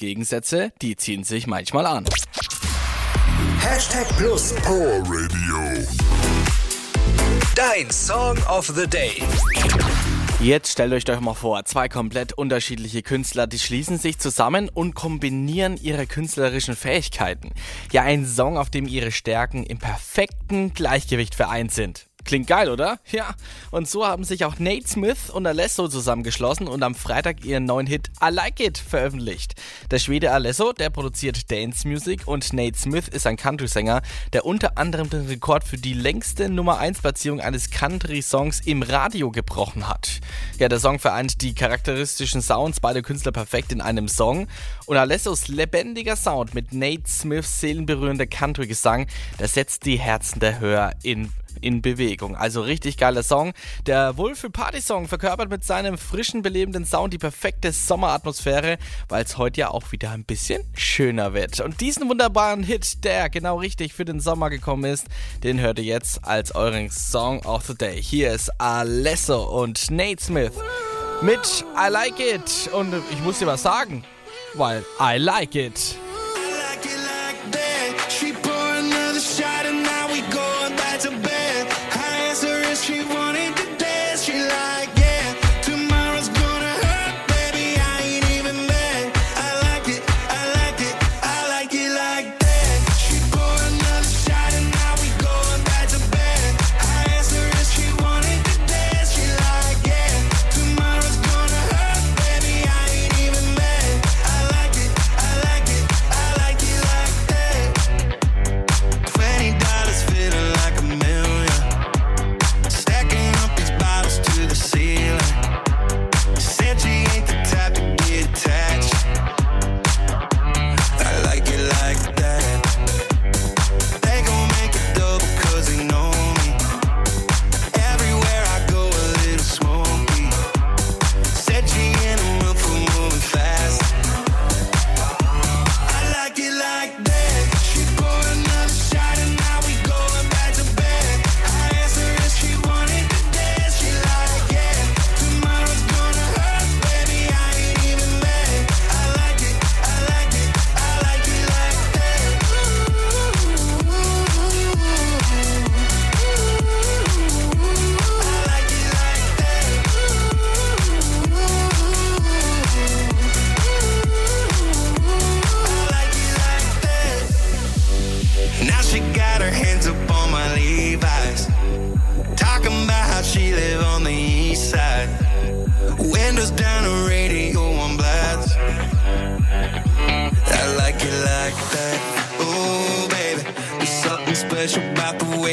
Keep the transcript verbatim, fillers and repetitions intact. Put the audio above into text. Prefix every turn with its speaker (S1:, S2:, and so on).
S1: Gegensätze, die ziehen sich manchmal an.
S2: Hashtag Plus Power Radio. Dein Song of the Day.
S1: Jetzt stellt euch doch mal vor, zwei komplett unterschiedliche Künstler, die schließen sich zusammen und kombinieren ihre künstlerischen Fähigkeiten. Ja, ein Song, auf dem ihre Stärken im perfekten Gleichgewicht vereint sind. Klingt geil, oder? Ja, und so haben sich auch Nate Smith und Alesso zusammengeschlossen und am Freitag ihren neuen Hit I Like It veröffentlicht. Der Schwede Alesso, der produziert Dance Music und Nate Smith ist ein Country-Sänger, der unter anderem den Rekord für die längste Nummer eins Platzierung eines Country-Songs im Radio gebrochen hat. Ja, der Song vereint die charakteristischen Sounds beider Künstler perfekt in einem Song und Alessos lebendiger Sound mit Nate Smiths seelenberührender Country-Gesang, der setzt die Herzen der Hörer in in Bewegung. Also richtig geiler Song. Der Wohlfühl-Party-Song verkörpert mit seinem frischen, belebenden Sound die perfekte Sommeratmosphäre, weil es heute ja auch wieder ein bisschen schöner wird. Und diesen wunderbaren Hit, der genau richtig für den Sommer gekommen ist, den hört ihr jetzt als euren Song of the Day. Hier ist Alesso und Nate Smith mit I Like It. Und ich muss dir was sagen, weil I like it.
S3: She wanted to dance, she like, yeah, tomorrow's gonna hurt, baby, I ain't even mad. I like it, I like it, I like it like that. She poured another shot and now we going back to bed. I asked her if she wanted to dance, she like, yeah, tomorrow's gonna hurt, baby, I ain't even mad. I like it, I like it, I like it like that. Twenty dollars feeling like a million. Now she got her hands up on my Levi's, talking about how she live on the east side. Windows down, the radio on blast. I like it like that. Oh baby, there's something special about the way